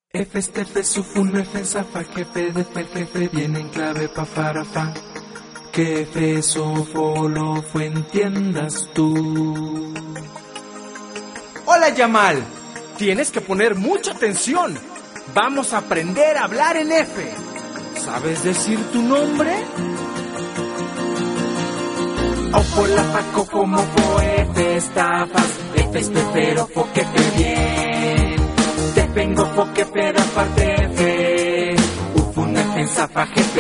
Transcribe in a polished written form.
F este F sufun F zafa jefe de fer jefe viene en clave pa farafa. Que F sofo lo fue entiendas tú. Hola Yamal, tienes que poner mucha atención. Vamos a aprender a hablar en F. ¿Sabes decir tu nombre? Ofo la faco como fo F estafas. F es pero fo que fe bien. Te vengo fo que pero aparte F. Ufun F zafa jefe.